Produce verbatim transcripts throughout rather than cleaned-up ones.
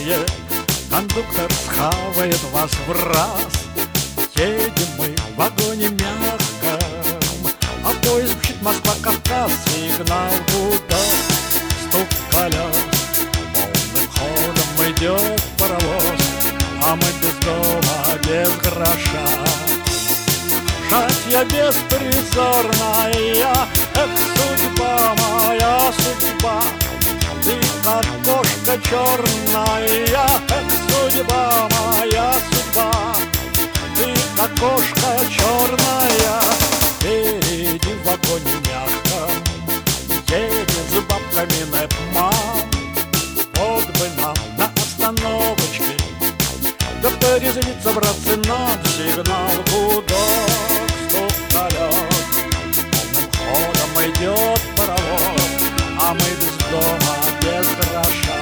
сонные, кондуктор схавает вас в раз. Едем мы в вагоне мягком, а поезд мчит Москва-Кавказ, сигнал гудок, стук колес. Полным ходом идет паровоз, а мы без дома, без гроша. Шатья беспризорная, эх, судьба моя, судьба. Ты как кошка черная, эх, судьба моя, судьба. Ты как кошка черная. Впереди в вагоне мягком едет с бабками нэп-мам. Вот бы нам на остановочке да порезвиться, братцы, нам. Сигнал гудок, стук колес. Полным ходом идет паровоз, а мы без дома, без гроша.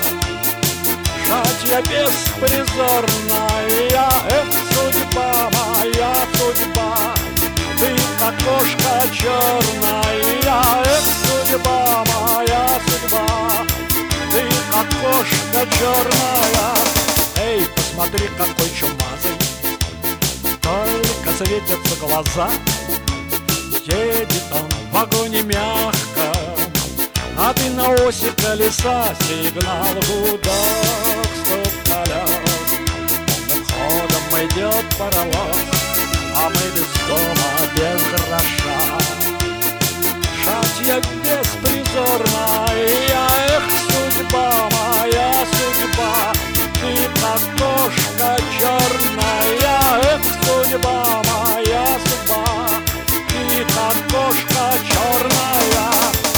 Шатья беспризорная, эх, судьба моя, судьба. Ты как кошка черная, эх, судьба моя, судьба. Ты как кошка черная. Эй, посмотри, какой чумазый, только светятся глаза. Едет он в вагоне мягком, а ты на оси колеса. Сигнал гудок, стук колес. Полным ходом идет паровоз, а мы без дома, без гроша. Шатья беспризорная, эх, судьба моя, судьба. Ты как кошка черная, эх, судьба моя, судьба. Ты как кошка черная.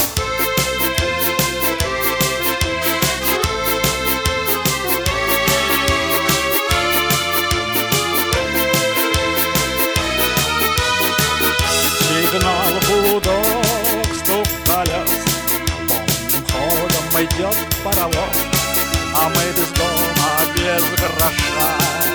Сигнал гудок, стук колес. Полным ходом идет паровоз, а мы без дома, без гроша.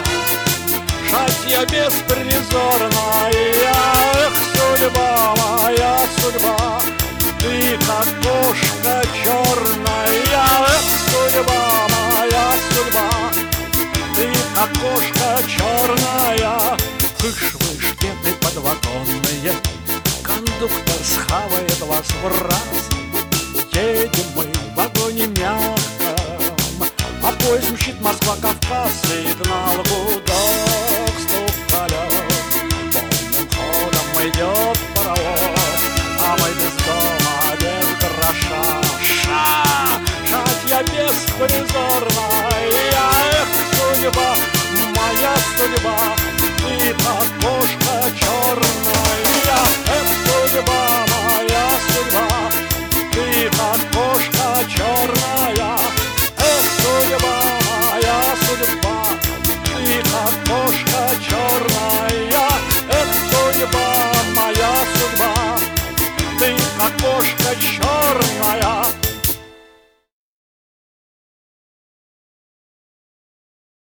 Шатья беспризорная, эх, судьба моя, судьба. Ты как кошка черная, эх, судьба моя, судьба. Ты как кошка черная. Хыш-выш, ты подвагонные, кондуктор схавает вас в раз. Едем мы в вагоне мягком, а поезд мчит Москва-Кавказ. Сигнал гудок, стук колес. Полным ходом идет